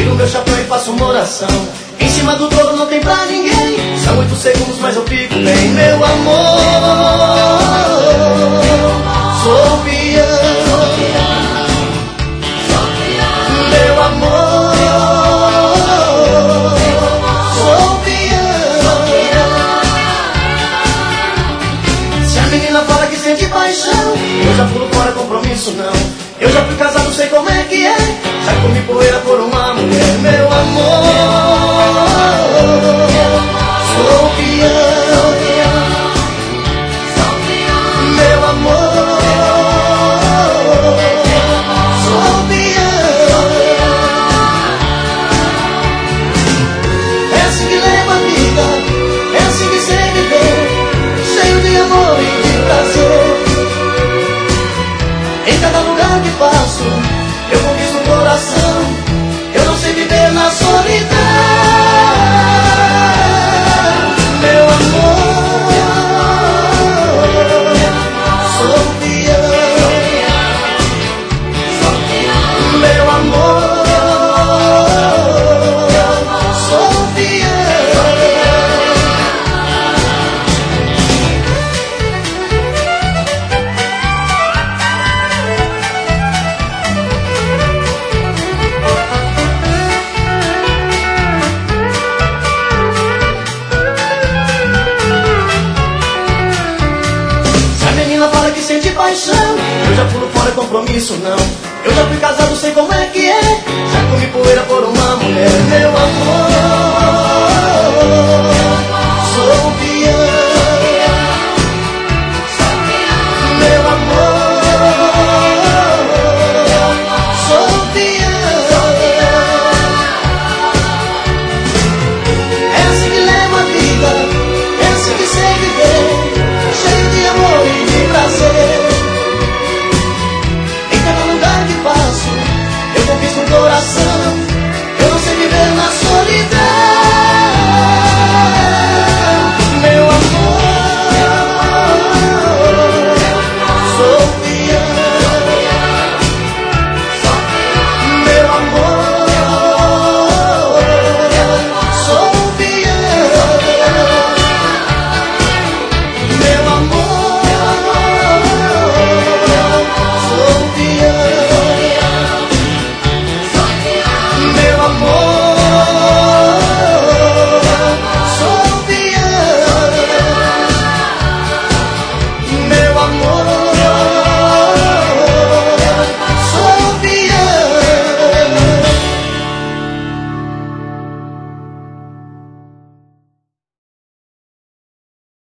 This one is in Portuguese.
tiro meu chapéu e faço uma oração. Em cima do touro não tem pra ninguém. São 8 segundos, mas eu fico bem. Meu amor, sou peão. Meu amor, sou peão. Se a menina fala que sente paixão, eu já pulo fora, compromisso não. Eu já fui casado, sei como é que é. Já comi poeira por uma mulher. Meu amor, sou peão. Meu amor, sou peão. É assim que leva a vida, é assim que sei viver, cheio de amor e de prazer. Em cada lugar que passo, eu conquisto o coração. Eu não sei viver na solidão. Meu amor, sou peão. Meu amor, sou peão. Sente paixão, eu já pulo fora, compromisso não. Eu já fui casado, sei como é que é. Já comi poeira por uma mulher. Meu amor, sou